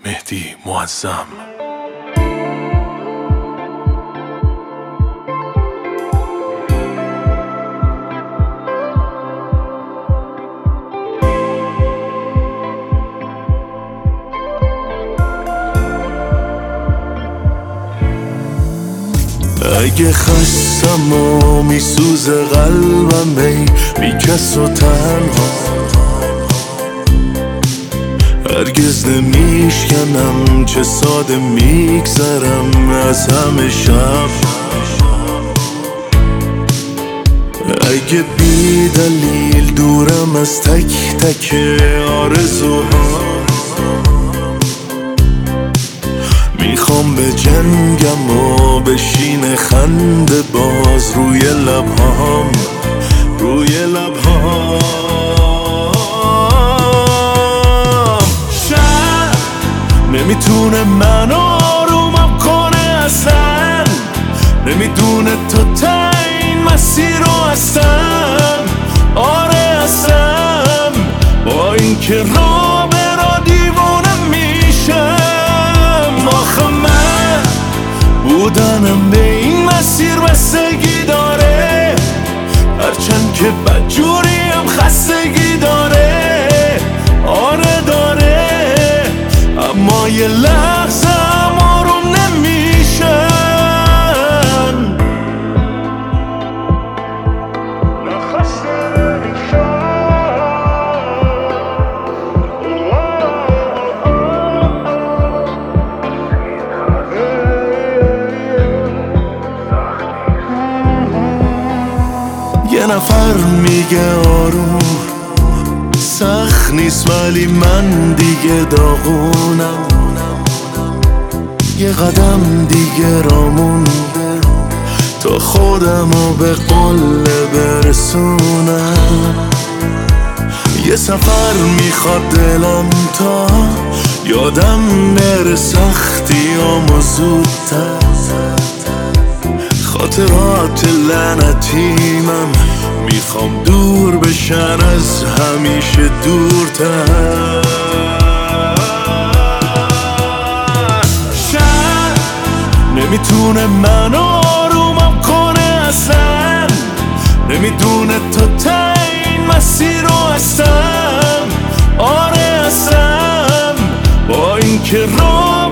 مهدی معظم. اگه خستم و میسوزه قلبم بی کس و تنها، هرگز نمیشکنم چه ساده میگذرم از همه شب. اگه بی دلیل دورم از تک تک آرزوها، میخوام به جنگم و بشین خنده باز روی لبهام، روی لبهام. شب نمیتونه منو آرومم کنه اصلا، نمیدونه تو تا این مسیر رو هستم. آره هستم، با این که را به را دیوانم میشم. آخه من بودنم به این مسیر بستگی داره، هرچند که بدجوریم خستگی داره. آره داره، اما یه لحظه هم آروم نمیشم. یه نفر میگه آروم سخت نیست، ولی من دیگه داغونم. یه قدم دیگه را مونده تا خودمو به قله برسونم. یه سفر میخواد دلم تا یادم بره سختیامو زودتر. خاطرات لعنتیمم میخوام دور بشن از همیشه دورتر. شب نمیتونه منو آرومم کنه اصلا، نمیدونه تو تا این مسیر رو هستم. آره هستم، با این که